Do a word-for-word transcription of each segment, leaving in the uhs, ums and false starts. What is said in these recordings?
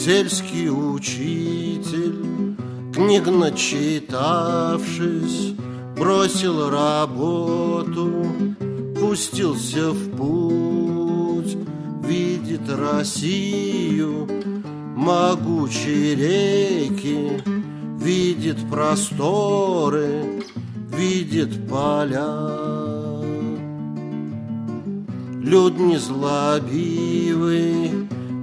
сельский учитель, книг начитавшись, бросил работу, пустился в путь, видит Россию, могучие реки, видит просторы, видит поля. Люд незлобивый,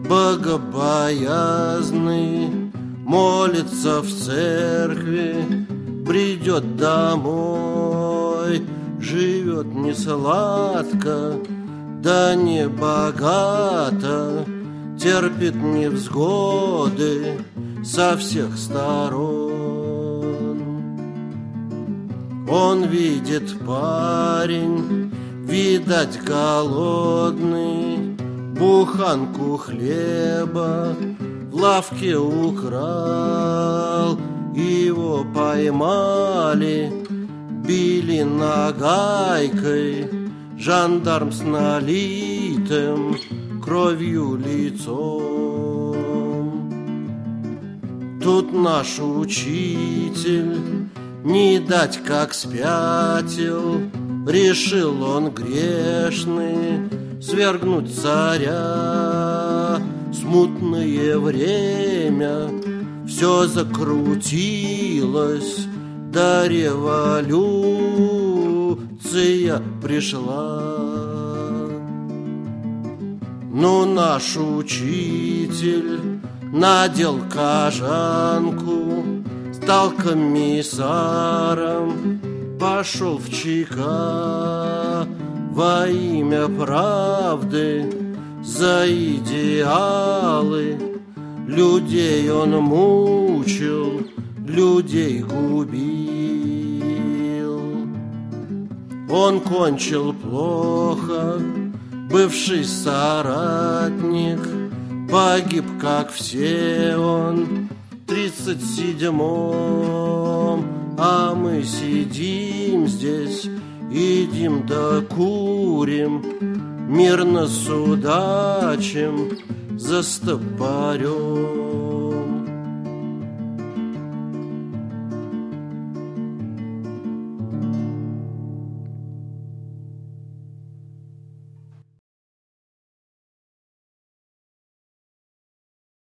богобоязный, молится в церкви, бредет домой, живет не сладко, да не богато, терпит невзгоды со всех сторон. Он видит парень, видать голодный, буханку хлеба в лавке украл, его поймали, били нагайкой, жандарм с налитым кровью лицом. Тут наш учитель, не дать как спятил, решил он грешный свергнуть царя. Смутное время, все закрутилось, да революция пришла. Но наш учитель надел кожанку, стал комиссаром, пошел в ЧК во имя правды, за идеалы. Людей он мучил, людей губил. Он кончил плохо, бывший соратник, погиб, как все он, в тридцать седьмом. А мы сидим здесь, едим да курим, мирно судачим за стопорем.